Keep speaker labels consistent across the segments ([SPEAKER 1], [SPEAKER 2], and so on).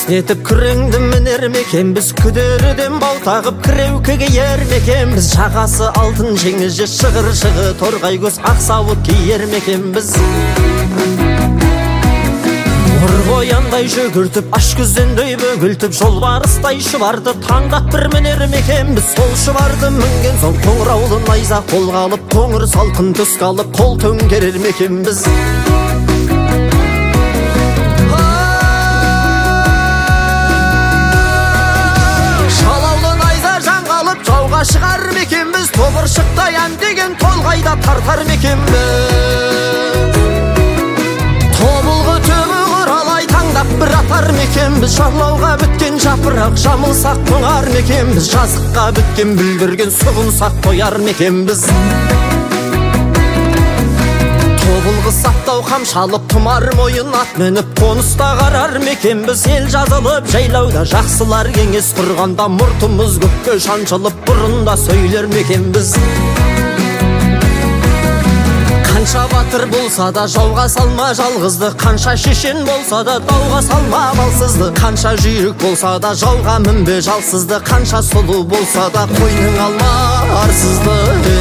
[SPEAKER 1] Кіснетіп күреңді мінер мекенбіз, күдеріден бау тағып кіреукіге ер мекенбіз. Жағасы алтын жеңіже шығыр-жығы торғай көз ақсауыт киер мекенбіз. Қояндай жүгіртіп, аш күздендей бөгілтіп, жолбарыстай шұбарды таңдап бір мінер мекенбіз. Сол шұбарды мінген соң қоңыраулы найза қолға алып, қоңыр салқын түске алып, қол төңкерер мекенбіз. Шалаулы найза жаңғалып, жауға шығар мекенбіз. Тобыршықтай ән деген толғайда тартар мекенбіз. Тобылғы төбі құралай таңдап бір атар мекенбіз. Жарлауға біткен жапырақ жамылсақ тоңар мекенбіз. Жазыққа біткен бүлдірген сұғынсақ қояр мекенбіз. Тобылғы саптау қамшалып, тұмар мойын ат мініп, қоныста қарар мекенбіз. Ел жазылып жайлауда жақсылар кеңес құрғанда, мұртымыз көкке шаншылып, бұрында сөйлер мекенбіз. Қанша батыр болса да жауға салма жалғызды, қанша шешен болса да дауға салма балсызды. Қанша жүйрік болса да жауға мінбе жалсызды, қанша сұлу болса да қойның алма арсызды.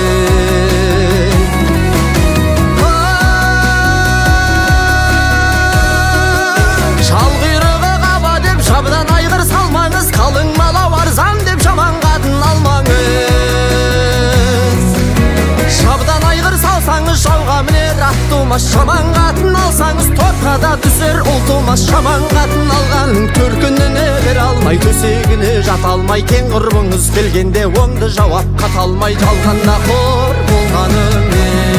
[SPEAKER 1] Жал құйрығы қаба деп жабыдан айғыр салмаңыз, қалың мал арзан деп жаман қатын алмаңыз. Жабыдан айғыр салсаңыз жауға мінер ат тумас, жаман қатын алсаңыз топқа да түсер ұл тумас. Жаман қатын алғанның төркініне бере алмай, төсегіне жата алмай, тең құрбыңыз келгенде оңды жауап қата алмай, жалғанда қор болғанымен.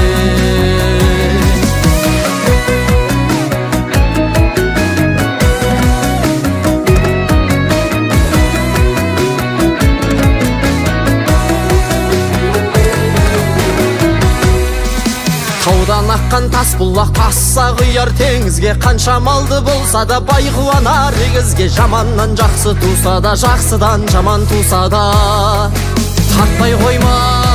[SPEAKER 1] Таудан аққан тас бұлақ тасса құяр теңізге. Қанша малды болса да бай қуанар егізге. Жаманнан жақсы туса да, жақсыдан жаман туса да тартпай қойма